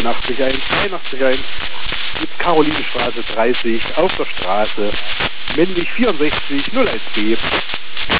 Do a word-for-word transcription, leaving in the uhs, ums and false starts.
einundachtzigeins, einundachtzigeins mit Karolinenstraße dreißig auf der Straße, männlich vierundsechzig null eins B.